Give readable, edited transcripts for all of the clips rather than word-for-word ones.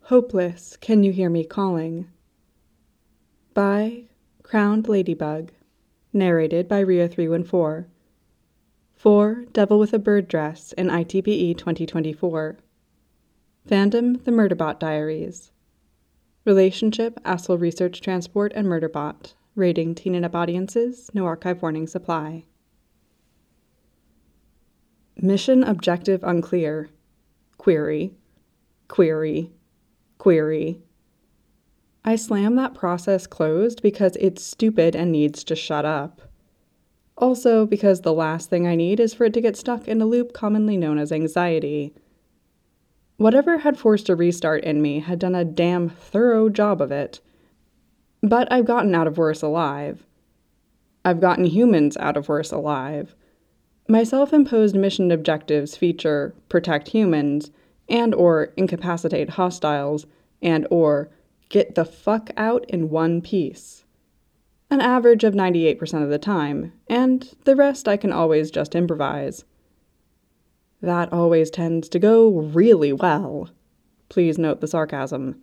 Hopeless, Can You Hear Me Calling? By Crowned Ladybug. Narrated by Ria314. For Devil with a Bird Dress in ITBE 2024. Fandom The Murderbot Diaries. Relationship Assel Research Transport and Murderbot. Rating teen and up audiences. No archive warning supply. Mission objective unclear. Query. Query. Query. I slam that process closed because it's stupid and needs to shut up. Also because the last thing I need is for it to get stuck in a loop commonly known as anxiety. Whatever had forced a restart in me had done a damn thorough job of it. But I've gotten out of worse alive. I've gotten humans out of worse alive. My self-imposed mission objectives feature protect humans, and or incapacitate hostiles, and or get the fuck out in one piece. An average of 98% of the time, and the rest I can always just improvise. That always tends to go really well. Please note the sarcasm.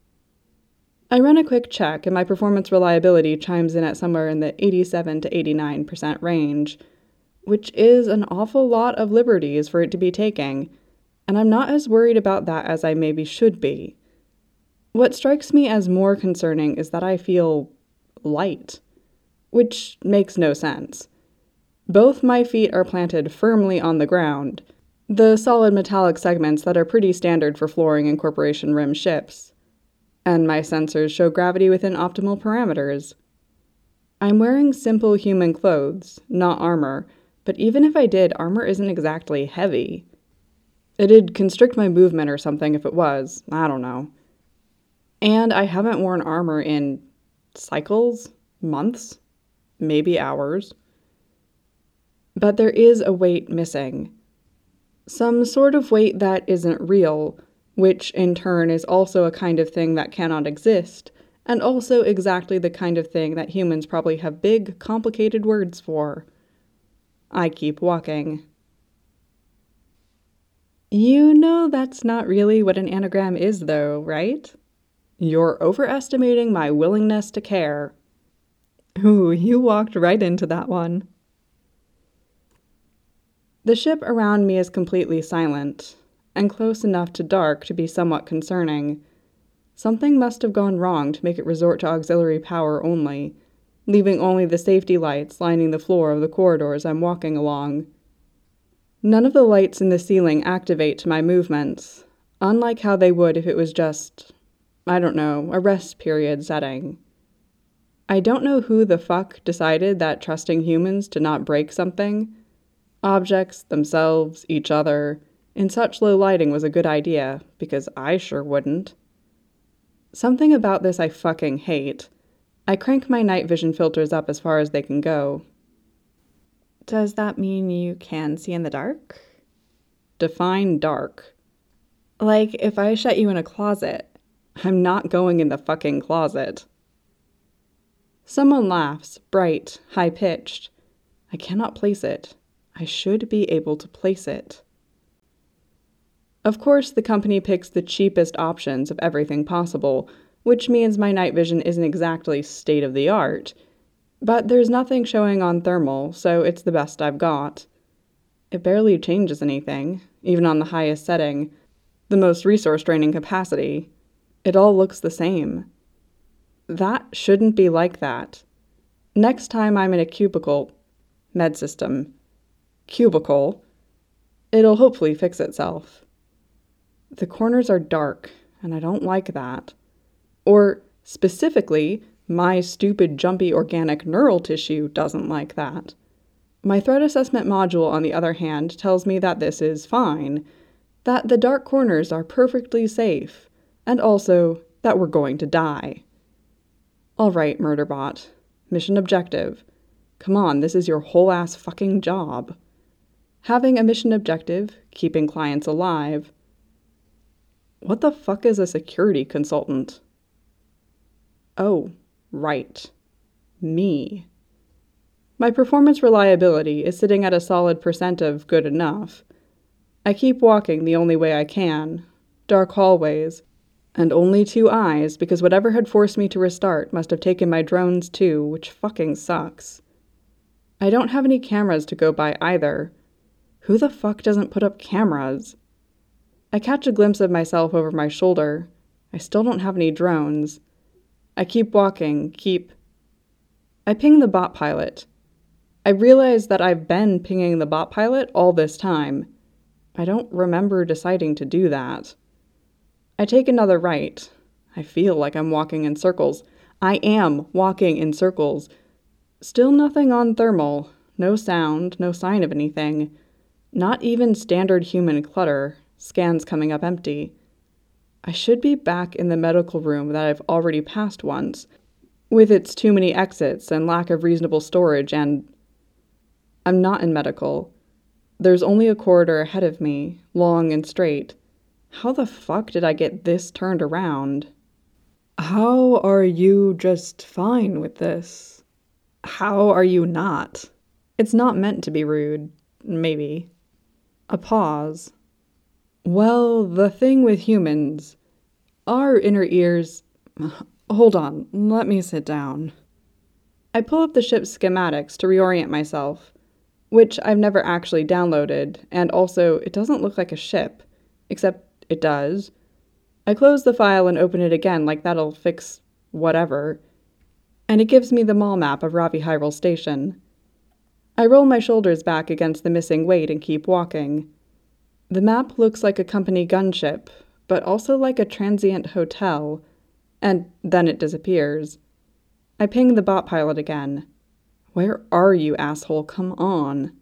I run a quick check and my performance reliability chimes in at somewhere in the 87 to 89% range, which is an awful lot of liberties for it to be taking, and I'm not as worried about that as I maybe should be. What strikes me as more concerning is that I feel light, which makes no sense. Both my feet are planted firmly on the ground, the solid metallic segments that are pretty standard for flooring and corporation rim ships, and my sensors show gravity within optimal parameters. I'm wearing simple human clothes, not armor, but even if I did, armor isn't exactly heavy. It'd constrict my movement or something if it was, I don't know. And I haven't worn armor in cycles, months, maybe hours. But there is a weight missing. Some sort of weight that isn't real, which in turn is also a kind of thing that cannot exist, and also exactly the kind of thing that humans probably have big, complicated words for. I keep walking. You know that's not really what an anagram is, though, right? You're overestimating my willingness to care. Ooh, you walked right into that one. The ship around me is completely silent, and close enough to dark to be somewhat concerning. Something must have gone wrong to make it resort to auxiliary power only, leaving only the safety lights lining the floor of the corridors I'm walking along. None of the lights in the ceiling activate to my movements, unlike how they would if it was just, I don't know, a rest period setting. I don't know who the fuck decided that trusting humans to not break something, objects, themselves, each other, in such low lighting was a good idea, because I sure wouldn't. Something about this I fucking hate. I crank my night vision filters up as far as they can go. Does that mean you can see in the dark? Define dark. Like, if I shut you in a closet, I'm not going in the fucking closet. Someone laughs, bright, high-pitched. I cannot place it. I should be able to place it. Of course, the company picks the cheapest options of everything possible, which means my night vision isn't exactly state-of-the-art, but there's nothing showing on thermal, so it's the best I've got. It barely changes anything, even on the highest setting, the most resource-draining capacity. It all looks the same. That shouldn't be like that. Next time I'm in a cubicle, med system, cubicle, it'll hopefully fix itself. The corners are dark, and I don't like that. Or, specifically, my stupid jumpy organic neural tissue doesn't like that. My threat assessment module, on the other hand, tells me that this is fine, that the dark corners are perfectly safe, and also that we're going to die. All right, Murderbot. Mission objective. Come on, this is your whole ass fucking job. Having a mission objective, keeping clients alive. What the fuck is a security consultant? Oh, right. Me. My performance reliability is sitting at a solid % of good enough. I keep walking the only way I can. Dark hallways, And only 2 eyes, because whatever had forced me to restart must have taken my drones too, which fucking sucks. I don't have any cameras to go by either. Who the fuck doesn't put up cameras? I catch a glimpse of myself over my shoulder. I still don't have any drones. I keep walking, I ping the bot pilot. I realize that I've been pinging the bot pilot all this time. I don't remember deciding to do that. I take another right. I feel like I'm walking in circles. I am walking in circles. Still nothing on thermal. No sound, no sign of anything. Not even standard human clutter. Scans coming up empty. I should be back in the medical room that I've already passed once, with its too many exits and lack of reasonable storage, and I'm not in medical. There's only a corridor ahead of me, long and straight. How the fuck did I get this turned around? How are you just fine with this? How are you not? It's not meant to be rude, maybe. A pause. Well, the thing with humans, our inner ears... Hold on, let me sit down. I pull up the ship's schematics to reorient myself, which I've never actually downloaded, and also it doesn't look like a ship, except it does. I close the file and open it again like that'll fix whatever, and it gives me the mall map of Ravi Hyrule Station. I roll my shoulders back against the missing weight and keep walking. The map looks like a company gunship, but also like a transient hotel, and then it disappears. I ping the bot pilot again. Where are you, asshole? Come on.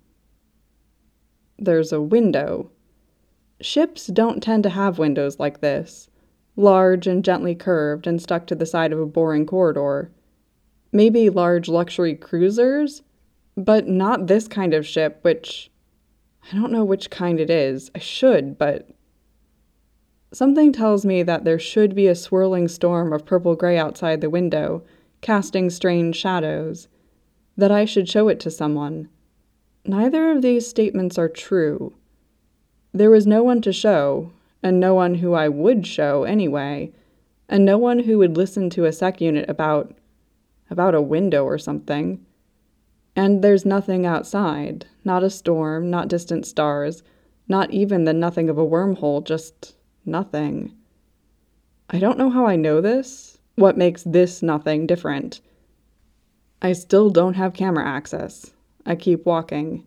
There's a window. Ships don't tend to have windows like this, large and gently curved and stuck to the side of a boring corridor. Maybe large luxury cruisers, but not this kind of ship, which... I don't know which kind it is. I should, but... Something tells me that there should be a swirling storm of purple-gray outside the window, casting strange shadows. That I should show it to someone. Neither of these statements are true. There was no one to show, and no one who I would show anyway, and no one who would listen to a sec unit about a window or something. And there's nothing outside, not a storm, not distant stars, not even the nothing of a wormhole, just nothing. I don't know how I know this, what makes this nothing different. I still don't have camera access. I keep walking.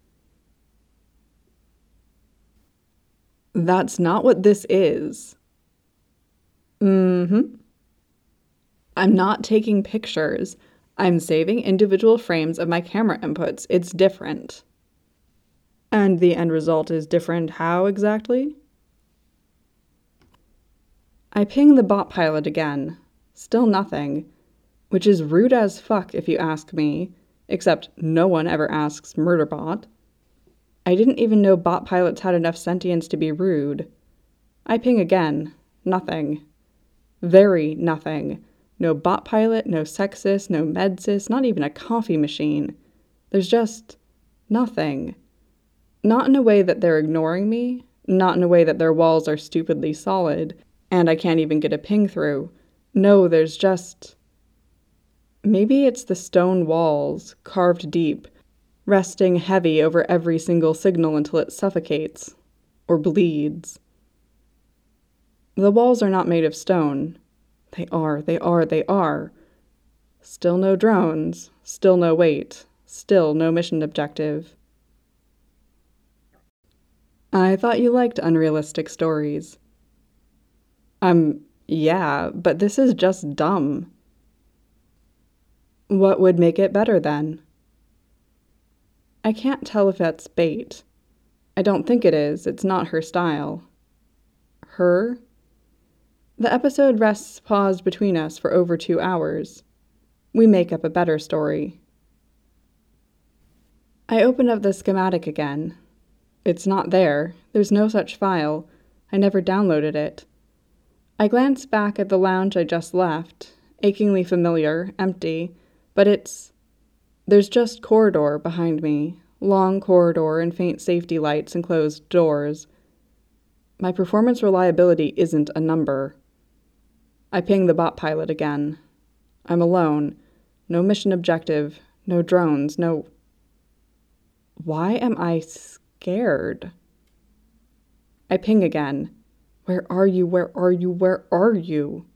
That's not what this is. I'm not taking pictures. I'm saving individual frames of my camera inputs. It's different. And the end result is different how exactly? I ping the bot pilot again. Still nothing. Which is rude as fuck if you ask me, except no one ever asks Murderbot. I didn't even know bot pilots had enough sentience to be rude. I ping again. Nothing. Very nothing. No bot pilot, no sexist, no medsis, not even a coffee machine. There's just nothing. Not in a way that they're ignoring me, not in a way that their walls are stupidly solid, and I can't even get a ping through. No, there's just... Maybe it's the stone walls, carved deep, resting heavy over every single signal until it suffocates, or bleeds. The walls are not made of stone. They are. Still no drones, still no weight, still no mission objective. I thought you liked unrealistic stories. Yeah, but this is just dumb. What would make it better then? I can't tell if that's bait. I don't think it is. It's not her style. Her? The episode rests paused between us for over 2 hours. We make up a better story. I open up the schematic again. It's not there. There's no such file. I never downloaded it. I glance back at the lounge I just left, achingly familiar, empty, but there's just corridor behind me, long corridor and faint safety lights and closed doors. My performance reliability isn't a number. I ping the bot pilot again. I'm alone. No mission objective. No drones. No... Why am I scared? I ping again. Where are you? Where are you? Where are you?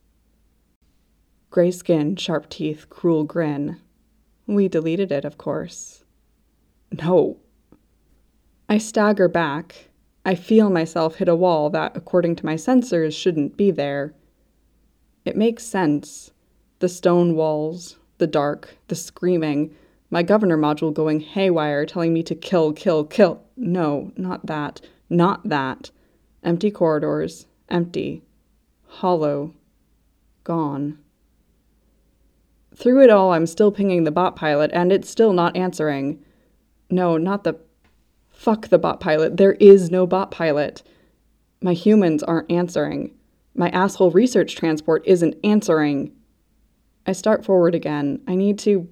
Gray skin, sharp teeth, cruel grin. We deleted it, of course. No. I stagger back. I feel myself hit a wall that, according to my sensors, shouldn't be there. It makes sense. The stone walls, the dark, the screaming, my governor module going haywire telling me to kill, kill, kill. No, not that. Not that. Empty corridors. Empty. Hollow. Gone. Through it all, I'm still pinging the bot pilot, and it's still not answering. No, not the... Fuck the bot pilot. There is no bot pilot. My humans aren't answering. My asshole research transport isn't answering. I start forward again. I need to...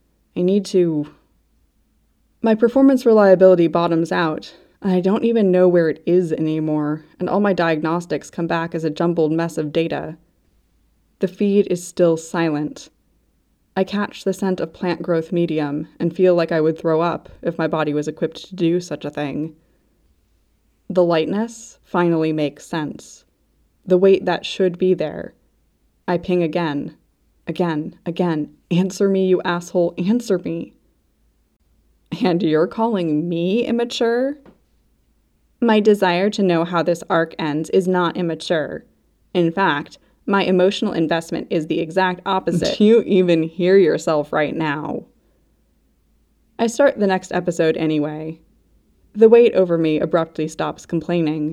My performance reliability bottoms out, and I don't even know where it is anymore, and all my diagnostics come back as a jumbled mess of data. The feed is still silent. I catch the scent of plant growth medium and feel like I would throw up if my body was equipped to do such a thing. The lightness finally makes sense. The weight that should be there. I ping again. Again. Answer me, you asshole. Answer me. And you're calling me immature? My desire to know how this arc ends is not immature. In fact, my emotional investment is the exact opposite. Do you even hear yourself right now? I start the next episode anyway. The weight over me abruptly stops complaining.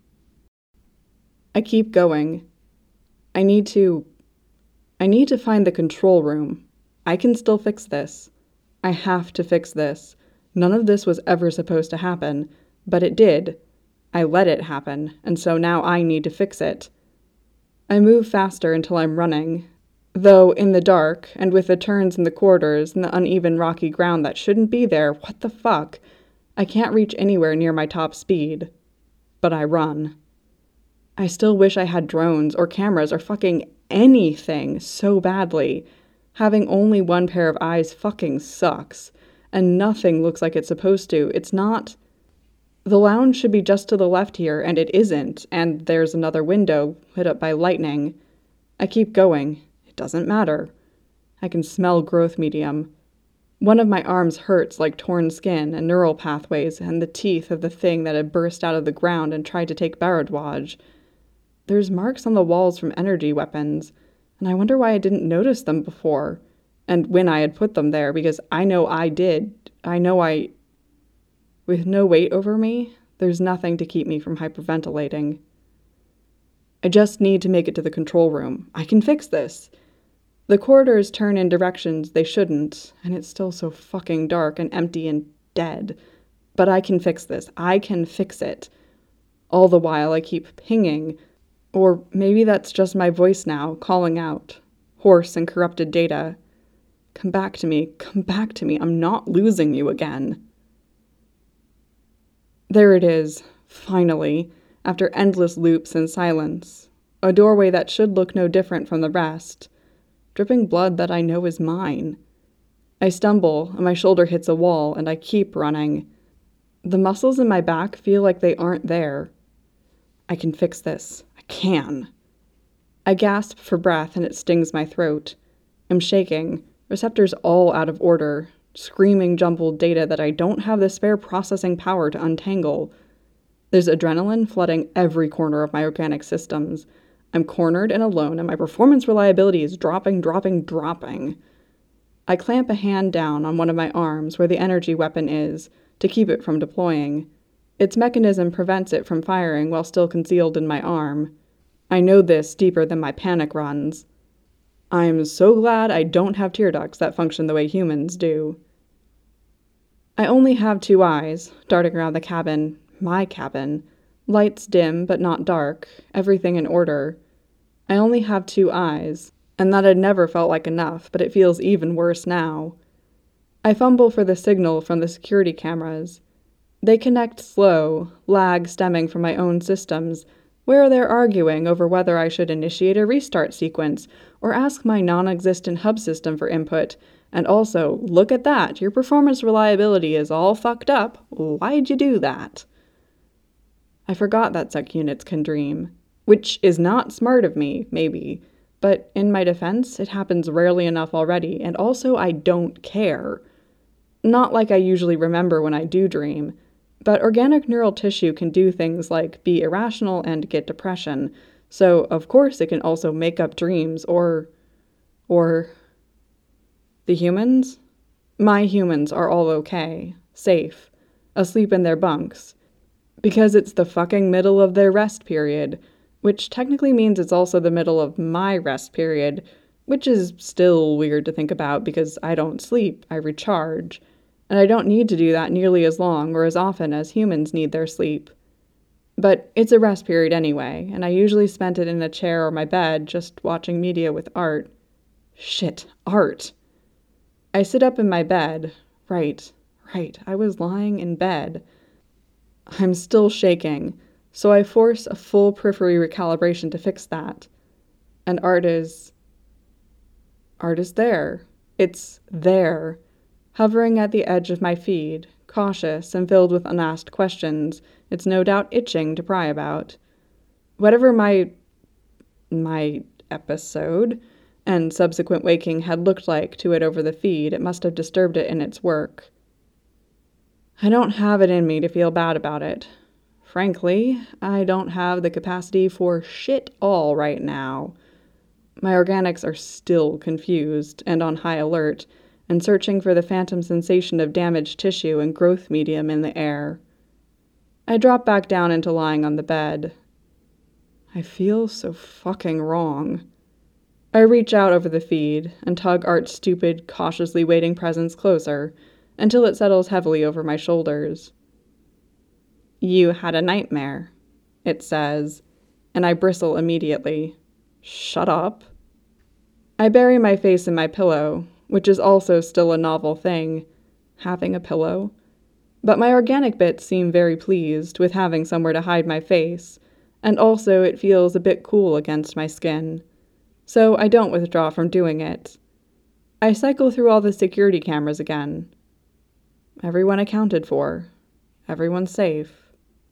I keep going. I need to find the control room. I can still fix this. I have to fix this. None of this was ever supposed to happen, but it did. I let it happen, and so now I need to fix it. I move faster until I'm running, though in the dark, and with the turns in the corridors and the uneven rocky ground that shouldn't be there, what the fuck? I can't reach anywhere near my top speed. But I run. I still wish I had drones or cameras or fucking anything so badly. Having only one pair of eyes fucking sucks, and nothing looks like it's supposed to. It's not... The lounge should be just to the left here, and it isn't, and there's another window lit up by lightning. I keep going. It doesn't matter. I can smell growth medium. One of my arms hurts like torn skin and neural pathways and the teeth of the thing that had burst out of the ground and tried to take Bharadwaj. There's marks on the walls from energy weapons, and I wonder why I didn't notice them before, and when I had put them there, because I know I did. With no weight over me, there's nothing to keep me from hyperventilating. I just need to make it to the control room. I can fix this. The corridors turn in directions they shouldn't, and it's still so fucking dark and empty and dead. But I can fix this. I can fix it. All the while I keep pinging. Or maybe that's just my voice now, calling out. Hoarse and corrupted data. Come back to me. Come back to me. I'm not losing you again. There it is, finally, after endless loops and silence. A doorway that should look no different from the rest. Dripping blood that I know is mine. I stumble, and my shoulder hits a wall, and I keep running. The muscles in my back feel like they aren't there. I can fix this. I can. I gasp for breath, and it stings my throat. I'm shaking, receptors all out of order, screaming jumbled data that I don't have the spare processing power to untangle. There's adrenaline flooding every corner of my organic systems. I'm cornered and alone, and my performance reliability is dropping. I clamp a hand down on one of my arms where the energy weapon is, to keep it from deploying. Its mechanism prevents it from firing while still concealed in my arm. I know this deeper than my panic runs. I'm so glad I don't have tear ducts that function the way humans do. I only have 2 eyes, darting around the cabin, my cabin. Lights dim but not dark, everything in order. I only have 2 eyes, and that had never felt like enough, but it feels even worse now. I fumble for the signal from the security cameras. They connect slow, lag stemming from my own systems, where they're arguing over whether I should initiate a restart sequence or ask my non-existent hub system for input. And also, look at that, your performance reliability is all fucked up. Why'd you do that? I forgot that sec units can dream, which is not smart of me, maybe, but in my defense, it happens rarely enough already, and also I don't care. Not like I usually remember when I do dream, but organic neural tissue can do things like be irrational and get depression, so of course it can also make up dreams, or... The humans? My humans are all okay, safe, asleep in their bunks, because it's the fucking middle of their rest period, which technically means it's also the middle of my rest period, which is still weird to think about because I don't sleep, I recharge, and I don't need to do that nearly as long or as often as humans need their sleep. But it's a rest period anyway, and I usually spent it in a chair or my bed just watching media with art. Shit, art! I sit up in my bed. Right, I was lying in bed. I'm still shaking, so I force a full periphery recalibration to fix that. And art is there. It's there, hovering at the edge of my feed, cautious and filled with unasked questions it's no doubt itching to pry about. Whatever my episode and subsequent waking had looked like to it over the feed, it must have disturbed it in its work. I don't have it in me to feel bad about it. Frankly, I don't have the capacity for shit all right now. My organics are still confused and on high alert, and searching for the phantom sensation of damaged tissue and growth medium in the air. I drop back down into lying on the bed. I feel so fucking wrong. I reach out over the feed and tug Art's stupid, cautiously waiting presence closer until it settles heavily over my shoulders. You had a nightmare, it says, and I bristle immediately. Shut up. I bury my face in my pillow, which is also still a novel thing, having a pillow. But my organic bits seem very pleased with having somewhere to hide my face, and also it feels a bit cool against my skin. So I don't withdraw from doing it. I cycle through all the security cameras again. Everyone accounted for. Everyone's safe.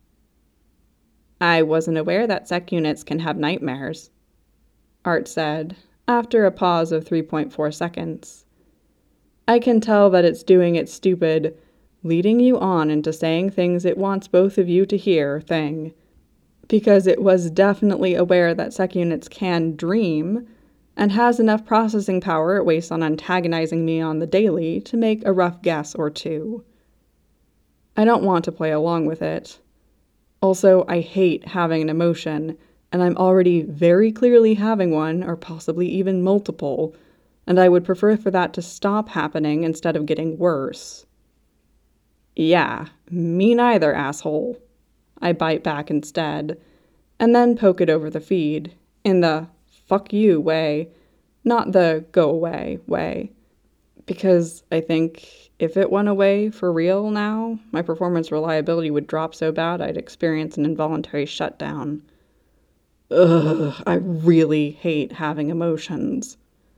I wasn't aware that sec units can have nightmares, Art said, after a pause of 3.4 seconds. I can tell that it's doing its stupid, leading you on into saying things it wants both of you to hear thing, because it was definitely aware that sec units can dream, and has enough processing power it wastes on antagonizing me on the daily to make a rough guess or two. I don't want to play along with it. Also, I hate having an emotion, and I'm already very clearly having one, or possibly even multiple, and I would prefer for that to stop happening instead of getting worse. Yeah, me neither, asshole. I bite back instead, and then poke it over the feed, in the fuck you way, not the go away way. Because I think if it went away for real now, my performance reliability would drop so bad I'd experience an involuntary shutdown. Ugh, I really hate having emotions.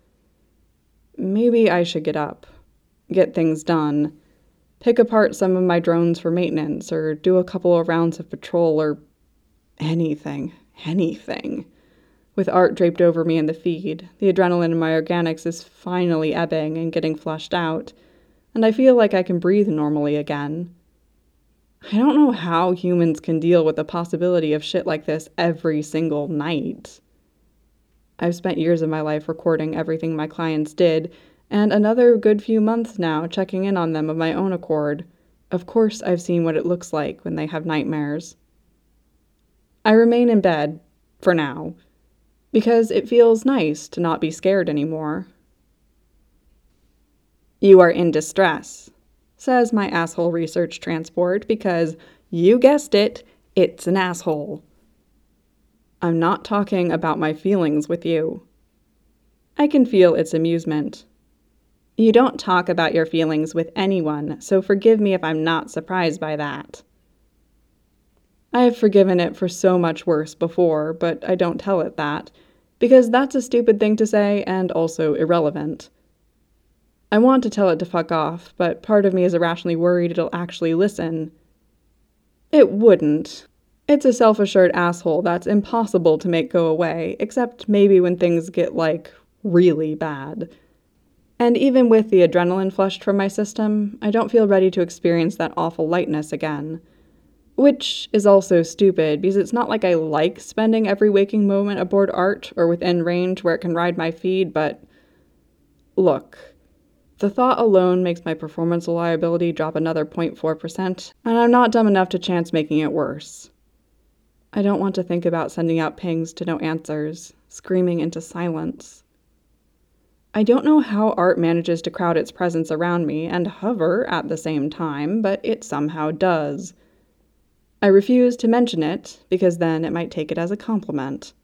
Maybe I should get up, get things done, pick apart some of my drones for maintenance, or do a couple of rounds of patrol, or anything. With Art draped over me in the feed, the adrenaline in my organics is finally ebbing and getting flushed out, and I feel like I can breathe normally again. I don't know how humans can deal with the possibility of shit like this every single night. I've spent years of my life recording everything my clients did, and another good few months now checking in on them of my own accord. Of course I've seen what it looks like when they have nightmares. I remain in bed, for now, because it feels nice to not be scared anymore. You are in distress, says my asshole research transport, because, you guessed it, it's an asshole. I'm not talking about my feelings with you. I can feel its amusement. You don't talk about your feelings with anyone, so forgive me if I'm not surprised by that. I have forgiven it for so much worse before, but I don't tell it that, because that's a stupid thing to say and also irrelevant. I want to tell it to fuck off, but part of me is irrationally worried it'll actually listen. It wouldn't. It's a self-assured asshole that's impossible to make go away, except maybe when things get, really bad. And even with the adrenaline flushed from my system, I don't feel ready to experience that awful lightness again. Which is also stupid, because it's not like I like spending every waking moment aboard Art or within range where it can ride my feed, but look, the thought alone makes my performance reliability drop another 0.4%, and I'm not dumb enough to chance making it worse. I don't want to think about sending out pings to no answers, screaming into silence. I don't know how Art manages to crowd its presence around me and hover at the same time, but it somehow does. I refuse to mention it, because then it might take it as a compliment.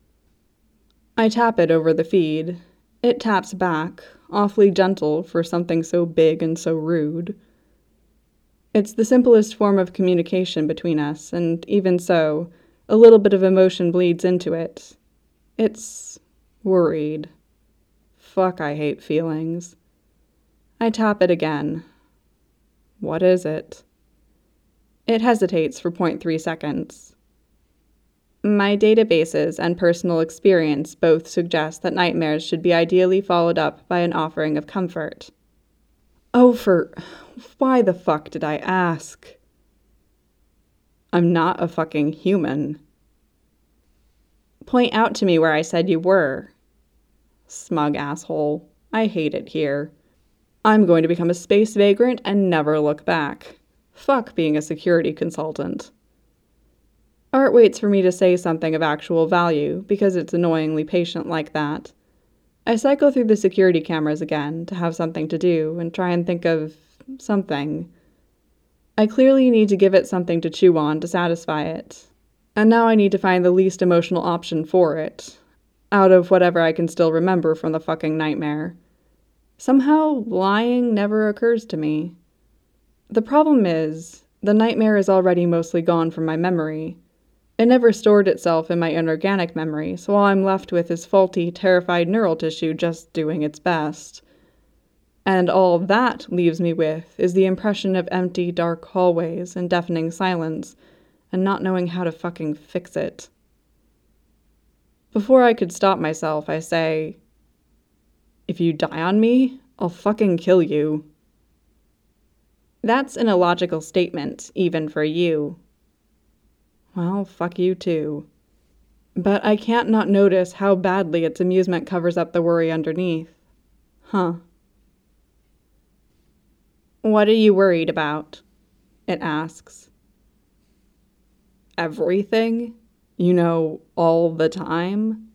I tap it over the feed. It taps back, awfully gentle for something so big and so rude. It's the simplest form of communication between us, and even so, a little bit of emotion bleeds into it. It's worried. Fuck, I hate feelings. I tap it again. What is it? It hesitates for 0.3 seconds. My databases and personal experience both suggest that nightmares should be ideally followed up by an offering of comfort. Oh, why the fuck did I ask? I'm not a fucking human. Point out to me where I said you were. Smug asshole. I hate it here. I'm going to become a space vagrant and never look back. Fuck being a security consultant. Art waits for me to say something of actual value, because it's annoyingly patient like that. I cycle through the security cameras again to have something to do and try and think of something. I clearly need to give it something to chew on to satisfy it. And now I need to find the least emotional option for it, out of whatever I can still remember from the fucking nightmare. Somehow, lying never occurs to me. The problem is, the nightmare is already mostly gone from my memory. It never stored itself in my inorganic memory, so all I'm left with is faulty, terrified neural tissue just doing its best. And all that leaves me with is the impression of empty, dark hallways and deafening silence, and not knowing how to fucking fix it. Before I could stop myself, I say, "If you die on me, I'll fucking kill you." That's an illogical statement, even for you. Well, fuck you too. But I can't not notice how badly its amusement covers up the worry underneath. Huh. What are you worried about? It asks. Everything? You know, all the time?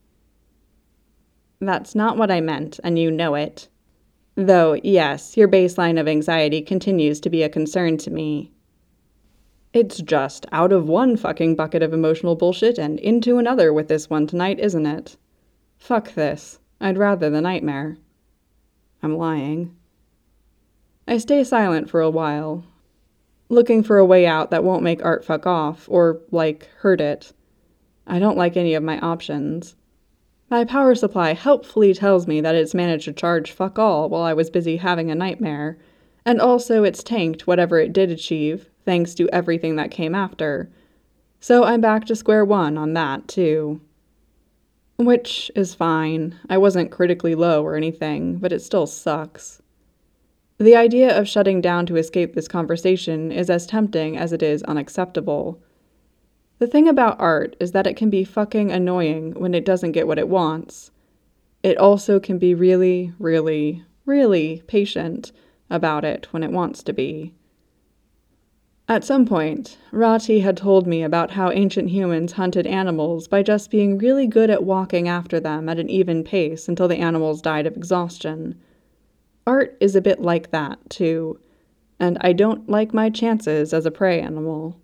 That's not what I meant, and you know it. Though, yes, your baseline of anxiety continues to be a concern to me. It's just out of one fucking bucket of emotional bullshit and into another with this one tonight, isn't it? Fuck this. I'd rather the nightmare. I'm lying. I stay silent for a while, looking for a way out that won't make Art fuck off, or, hurt it. I don't like any of my options. My power supply helpfully tells me that it's managed to charge fuck all while I was busy having a nightmare, and also it's tanked whatever it did achieve, thanks to everything that came after. So I'm back to square one on that, too. Which is fine. I wasn't critically low or anything, but it still sucks. The idea of shutting down to escape this conversation is as tempting as it is unacceptable. The thing about Art is that it can be fucking annoying when it doesn't get what it wants. It also can be really, really, really patient about it when it wants to be. At some point, Rati had told me about how ancient humans hunted animals by just being really good at walking after them at an even pace until the animals died of exhaustion. Art is a bit like that, too, and I don't like my chances as a prey animal.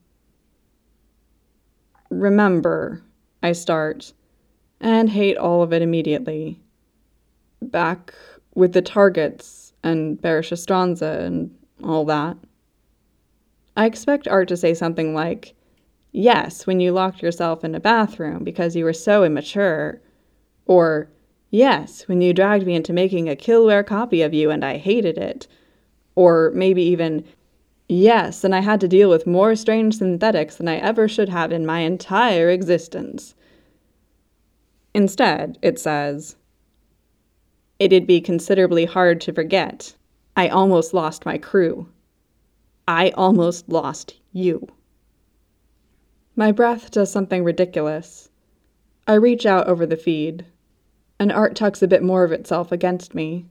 Remember, I start, and hate all of it immediately. Back with the targets and Beresha and all that. I expect Art to say something like, yes, when you locked yourself in a bathroom because you were so immature. Or, yes, when you dragged me into making a Killware copy of you and I hated it. Or maybe even, yes, and I had to deal with more strange synthetics than I ever should have in my entire existence. Instead, it says, it'd be considerably hard to forget. I almost lost my crew. I almost lost you. My breath does something ridiculous. I reach out over the feed, and Art tucks a bit more of itself against me.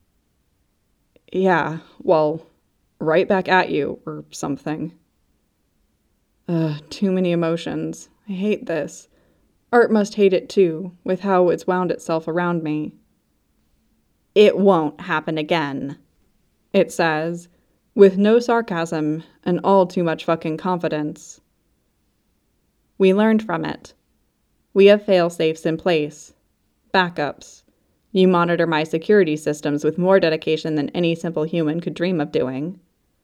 Yeah, well, right back at you, or something. Too many emotions. I hate this. Art must hate it too, with how it's wound itself around me. It won't happen again, it says, with no sarcasm and all too much fucking confidence. We learned from it. We have fail-safes in place. Backups. You monitor my security systems with more dedication than any simple human could dream of doing.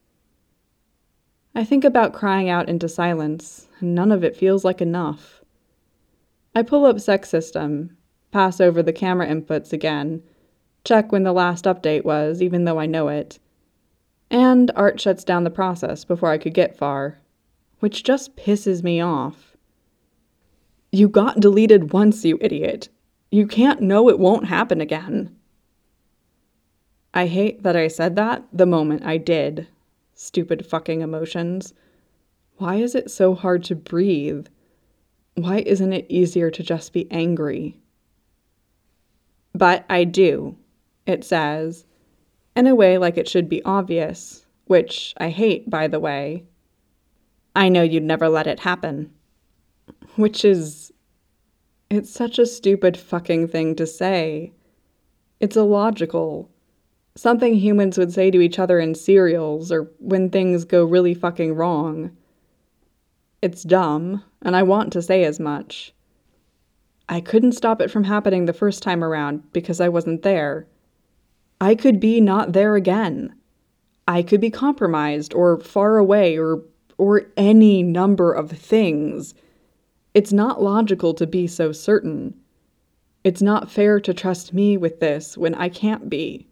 I think about crying out into silence, and none of it feels like enough. I pull up Sex System, pass over the camera inputs again, check when the last update was, even though I know it. And Art shuts down the process before I could get far, which just pisses me off. You got deleted once, you idiot. You can't know it won't happen again. I hate that I said that the moment I did. Stupid fucking emotions. Why is it so hard to breathe? Why isn't it easier to just be angry? But I do, it says, in a way like it should be obvious, which I hate, by the way. I know you'd never let it happen. Which is... it's such a stupid fucking thing to say. It's illogical. Something humans would say to each other in serials or when things go really fucking wrong. It's dumb, and I want to say as much. I couldn't stop it from happening the first time around because I wasn't there. I could be not there again. I could be compromised or far away or any number of things. It's not logical to be so certain. It's not fair to trust me with this when I can't be.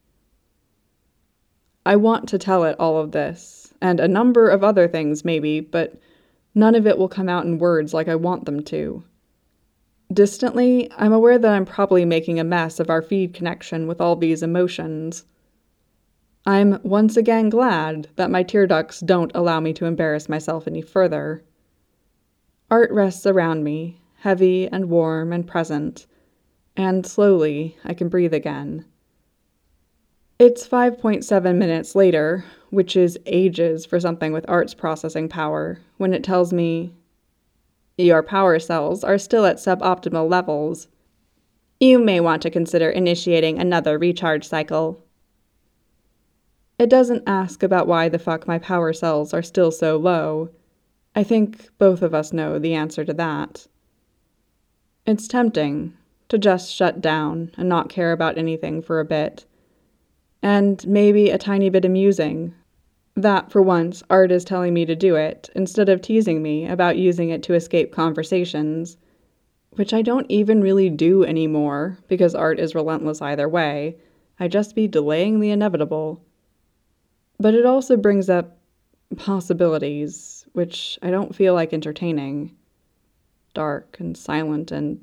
I want to tell it all of this, and a number of other things maybe, but none of it will come out in words like I want them to. Distantly, I'm aware that I'm probably making a mess of our feed connection with all these emotions. I'm once again glad that my tear ducts don't allow me to embarrass myself any further. Art rests around me, heavy and warm and present, and slowly I can breathe again. It's 5.7 minutes later, which is ages for something with Art's processing power, when it tells me, your power cells are still at suboptimal levels. You may want to consider initiating another recharge cycle. It doesn't ask about why the fuck my power cells are still so low. I think both of us know the answer to that. It's tempting to just shut down and not care about anything for a bit. And maybe a tiny bit amusing. That, for once, Art is telling me to do it, instead of teasing me about using it to escape conversations. Which I don't even really do anymore, because Art is relentless either way. I just be delaying the inevitable. But it also brings up possibilities, which I don't feel like entertaining. Dark and silent and...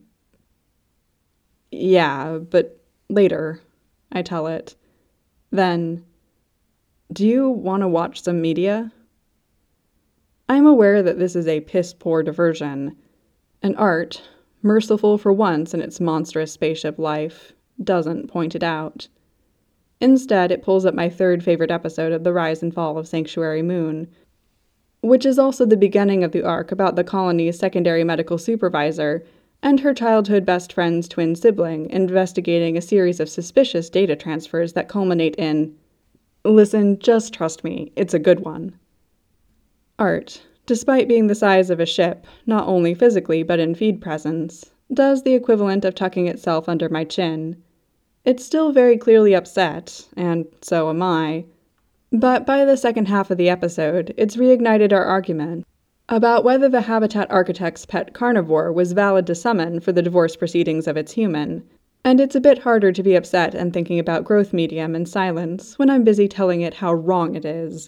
yeah, but later, I tell it. Then, do you want to watch some media? I'm aware that this is a piss-poor diversion, and Art, merciful for once in its monstrous spaceship life, doesn't point it out. Instead, it pulls up my third favorite episode of The Rise and Fall of Sanctuary Moon, which is also the beginning of the arc about the colony's secondary medical supervisor and her childhood best friend's twin sibling investigating a series of suspicious data transfers that culminate in, listen, just trust me, it's a good one. Art, despite being the size of a ship, not only physically but in feed presence, does the equivalent of tucking itself under my chin. It's still very clearly upset, and so am I. But by the second half of the episode, it's reignited our argument, about whether the Habitat Architect's pet carnivore was valid to summon for the divorce proceedings of its human, and it's a bit harder to be upset and thinking about growth medium in silence when I'm busy telling it how wrong it is.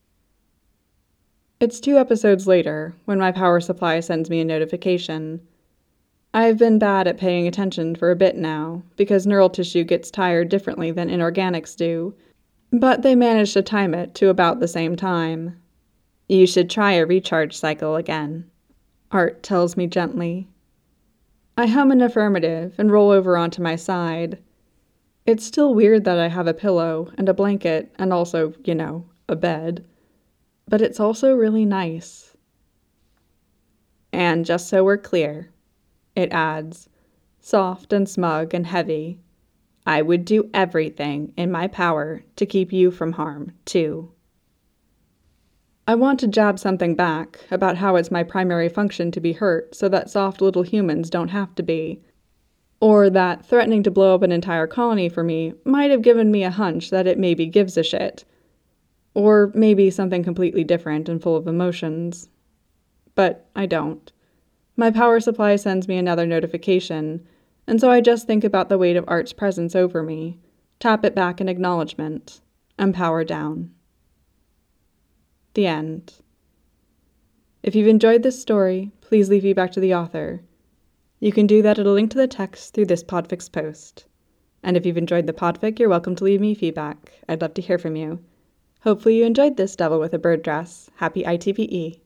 It's 2 episodes later when my power supply sends me a notification. I've been bad at paying attention for a bit now, because neural tissue gets tired differently than inorganics do, but they managed to time it to about the same time. You should try a recharge cycle again, Art tells me gently. I hum an affirmative and roll over onto my side. It's still weird that I have a pillow and a blanket and also, a bed. But it's also really nice. And just so we're clear, it adds, soft and smug and heavy, I would do everything in my power to keep you from harm, too. I want to jab something back about how it's my primary function to be hurt so that soft little humans don't have to be. Or that threatening to blow up an entire colony for me might have given me a hunch that it maybe gives a shit. Or maybe something completely different and full of emotions. But I don't. My power supply sends me another notification, and so I just think about the weight of Art's presence over me, tap it back in acknowledgement, and power down. The end. If you've enjoyed this story, please leave feedback to the author. You can do that at a link to the text through this Podfix post. And if you've enjoyed the podfic, you're welcome to leave me feedback. I'd love to hear from you. Hopefully you enjoyed this Devil with a Bird Dress. Happy ITPE.